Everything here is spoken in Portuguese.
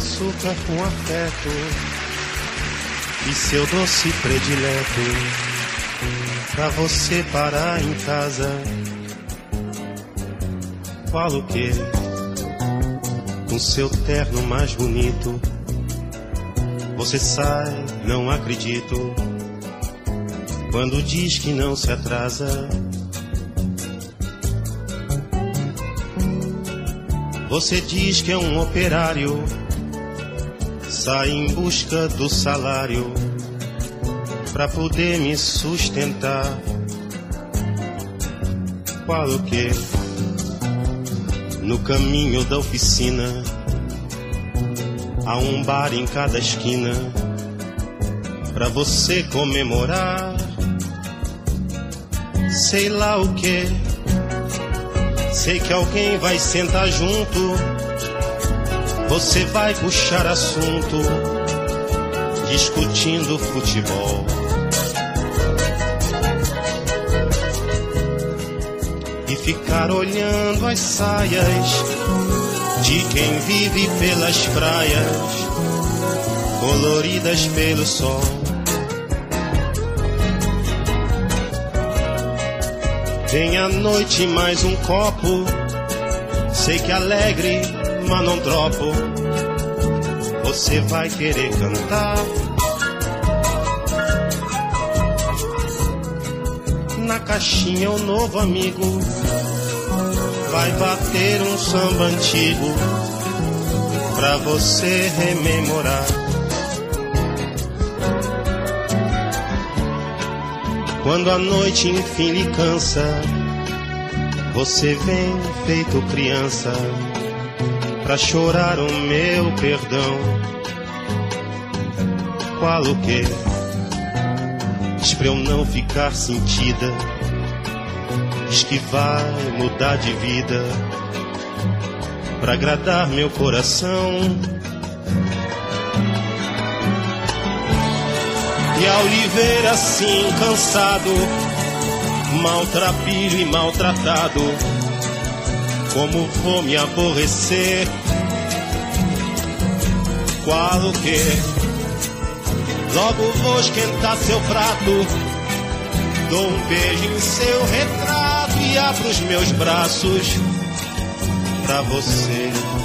açúcar com afeto e seu doce predileto pra você parar em casa. Fala o quê? Com seu terno mais bonito você sai, não acredito, quando diz que não se atrasa. Você diz que é um operário, sai em busca do salário pra poder me sustentar. Fala o quê? No caminho da oficina há um bar em cada esquina pra você comemorar. Sei lá o quê? Sei que alguém vai sentar junto, você vai puxar assunto, discutindo futebol. E ficar olhando as saias de quem vive pelas praias, coloridas pelo sol. Vem a noite mais um copo, sei que alegre, mas não dropo. Você vai querer cantar na caixinha o novo amigo vai bater um samba antigo pra você rememorar. Quando a noite enfim lhe cansa, você vem feito criança pra chorar o meu perdão. Qual o quê? Diz pra eu não ficar sentida, diz que vai mudar de vida pra agradar meu coração. E ao lhe ver assim cansado, maltrapilho e maltratado, como vou me aborrecer? Qual o quê? Logo vou esquentar seu prato, dou um beijo em seu retrato e abro os meus braços pra você.